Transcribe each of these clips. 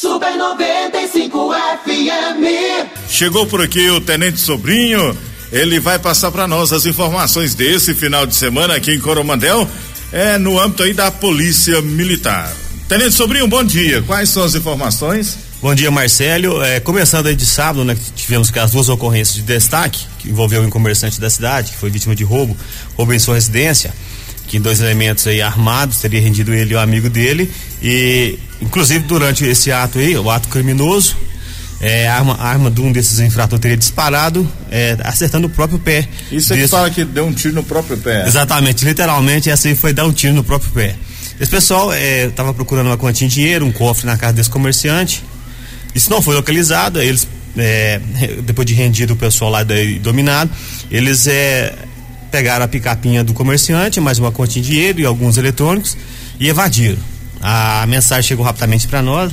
Super 95 FM. Chegou por aqui o Tenente Sobrinho, ele vai passar para nós as informações desse final de semana aqui em Coromandel, no âmbito aí da Polícia Militar. Tenente Sobrinho, bom dia, quais são as informações? Bom dia, Marcelo. Começando aí de sábado, né, tivemos as duas ocorrências de destaque, que envolveu um comerciante da cidade, que foi vítima de roubo em sua residência, que 2 elementos aí armados teria rendido ele e o amigo dele, e inclusive durante esse ato aí, o ato criminoso, a arma de um desses infratores teria disparado, acertando o próprio pé. Isso é que fala que deu um tiro no próprio pé. Exatamente, literalmente essa aí foi dar um tiro no próprio pé. Esse pessoal estava procurando uma quantia de dinheiro, um cofre na casa desse comerciante. Isso não foi localizado, eles, depois de rendido o pessoal lá dominado, eles pegaram a picapinha do comerciante, mais uma quantia de dinheiro e alguns eletrônicos e evadiram. A mensagem chegou rapidamente para nós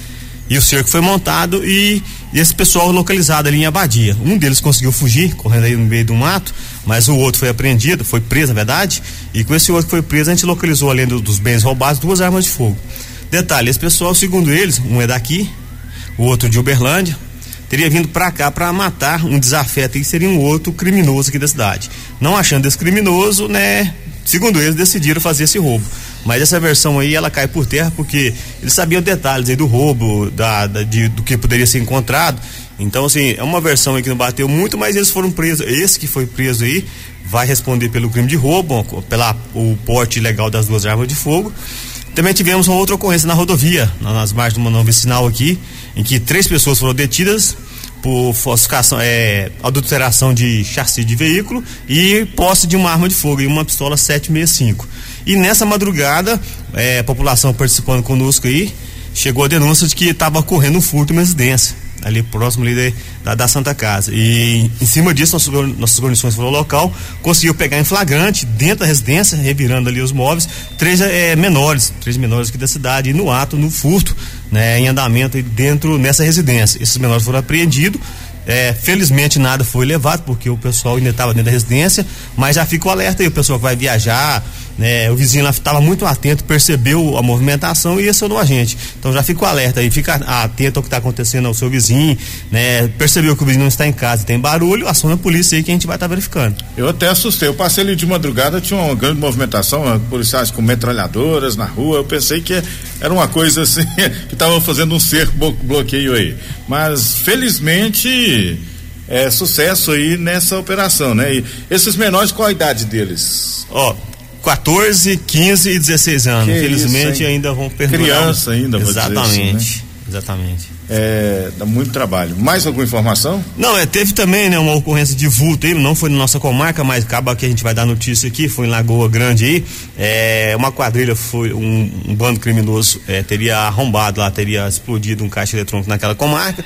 e o cerco foi montado e esse pessoal localizado ali em Abadia. Um deles conseguiu fugir, correndo aí no meio do mato, mas o outro foi apreendido, foi preso na verdade, e com esse outro que foi preso a gente localizou, além dos bens roubados, 2 armas de fogo. Detalhe, esse pessoal, segundo eles, um é daqui, o outro de Uberlândia, teria vindo para cá para matar um desafeto e seria um outro criminoso aqui da cidade. Não achando esse criminoso, né, segundo eles, decidiram fazer esse roubo. Mas essa versão aí, ela cai por terra porque eles sabiam detalhes aí do roubo, do que poderia ser encontrado. Então, assim, é uma versão aí que não bateu muito, mas eles foram presos. Esse que foi preso aí vai responder pelo crime de roubo, o porte ilegal das 2 armas de fogo. Também tivemos uma outra ocorrência na rodovia, nas margens de uma não vicinal aqui, em que 3 pessoas foram detidas por falsificação, adulteração de chassi de veículo e posse de uma arma de fogo e uma pistola 765. E nessa madrugada, a população participando conosco aí, chegou a denúncia de que estava ocorrendo um furto em uma residência, ali próximo ali da Santa Casa. E em cima disso, nossas guarnições foram ao local, conseguiu pegar em flagrante, dentro da residência, revirando ali os móveis, 3 menores aqui da cidade, e no ato, no furto, né, em andamento nessa residência. Esses menores foram apreendidos. Felizmente nada foi levado, porque o pessoal ainda estava dentro da residência, mas já fica o alerta aí, o pessoal que vai viajar, né, o vizinho lá estava muito atento, percebeu a movimentação e acionou a gente. Então já fica o alerta aí, fica atento ao que está acontecendo ao seu vizinho, né, percebeu que o vizinho não está em casa, tem barulho, aciona a polícia aí que a gente vai estar verificando. Eu até assustei, eu passei ali de madrugada, tinha uma grande movimentação, policiais com metralhadoras na rua, eu pensei que era uma coisa assim, que estavam fazendo um cerco, bloqueio aí. Mas felizmente sucesso aí nessa operação, né? E esses menores, qual a idade deles? 14, 15 e 16 anos. Que felizmente isso, ainda vão perder. Criança ainda, vou exatamente, dizer assim, né? Exatamente. Dá muito trabalho. Mais alguma informação? Não, teve também, né, uma ocorrência de vulto aí, não foi na nossa comarca, mas acaba que a gente vai dar notícia aqui, foi em Lagoa Grande aí, uma quadrilha, foi um bando criminoso, teria arrombado lá, teria explodido um caixa eletrônico naquela comarca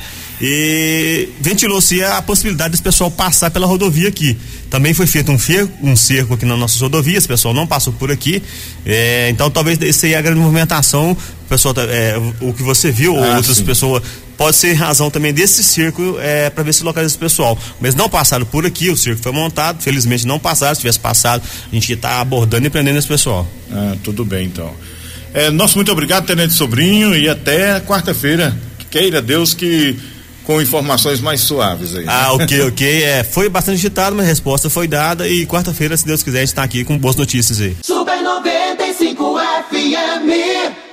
e ventilou-se a possibilidade desse pessoal passar pela rodovia aqui. Também foi feito um cerco aqui nas nossas rodovias, o pessoal não passou por aqui, então talvez essa aí é a grande movimentação, o pessoal, o que você viu, ou outras pessoas, pode ser razão também desse cerco, para ver se localiza esse pessoal, mas não passaram por aqui, o cerco foi montado, felizmente não passaram, se tivesse passado, a gente está abordando e prendendo esse pessoal. Tudo bem então. Nosso muito obrigado, Tenente Sobrinho, e até quarta-feira, queira Deus que com informações mais suaves aí. Ok. Foi bastante agitado, mas a resposta foi dada e quarta-feira, se Deus quiser, a gente tá aqui com boas notícias aí. Super 95 FM.